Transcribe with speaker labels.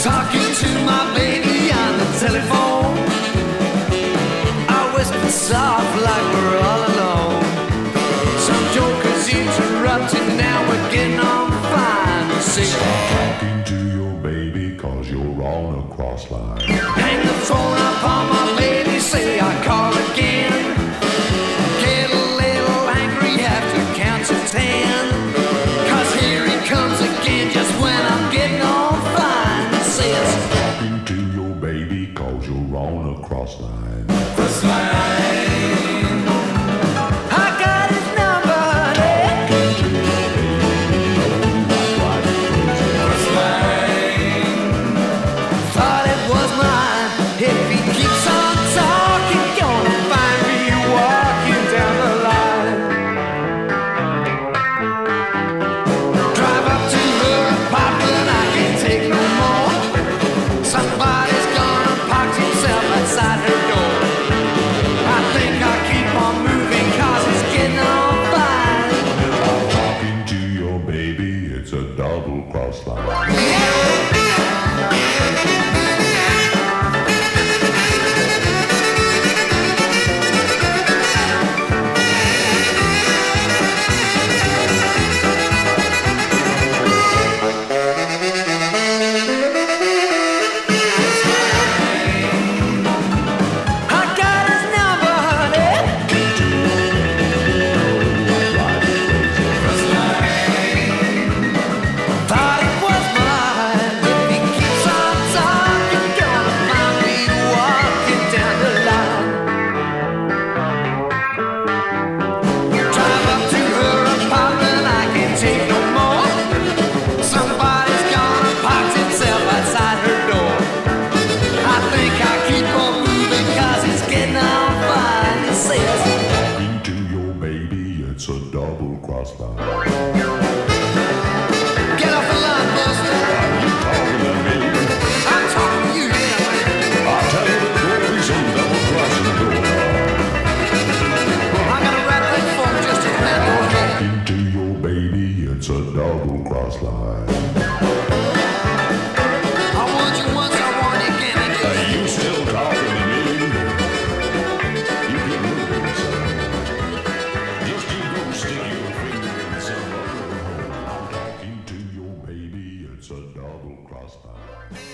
Speaker 1: Talking to my baby on the telephone. I whisper soft like we're all alone. Some jokers interrupting, now we're getting on fine. Say,
Speaker 2: stop talking to your baby, cause you're on a cross line.
Speaker 1: hang the phone up on my baby, say I call again. Get a little angry, have to count to 10. Cause here he comes again, just when I'm getting on fine. Says,
Speaker 2: stop talking to your baby, cause you're on a cross line.
Speaker 1: cross line. I got his number, cross line. Thought it was mine. If he keeps on talking, gonna find me walking down the line. Drive up to her apartment, I can't take no more. Somebody's gonna park himself outside her door. I think I'll keep on moving, cause it's getting on fine.
Speaker 2: Stop talking to your baby, it's a double cross line.
Speaker 1: I got his number, honey. Thought it was mine. If he keeps on talking, gonna find me walking down the line. Drive up to her apartment, I can't take no more. Somebody's gonna park himself outside her door. I think I'll keep on moving, cause it's getting on fine. It says,
Speaker 2: Talking to your baby, it's a double cross line.
Speaker 1: get off the line, Buster.
Speaker 2: You talking to me?
Speaker 1: I'm talking to you, yeah, man.
Speaker 2: I'll tell you there's gonna be some double crossing going on.
Speaker 1: I got a rat plate for him just to remember, okay?
Speaker 2: Talking to your baby, it's a double cross line.
Speaker 1: I want you once, I want you again. I do.
Speaker 2: You still talking to me? You keep moving, son. Just you go stick your finger in some other hole. I'm talking to your baby, it's a double cross line.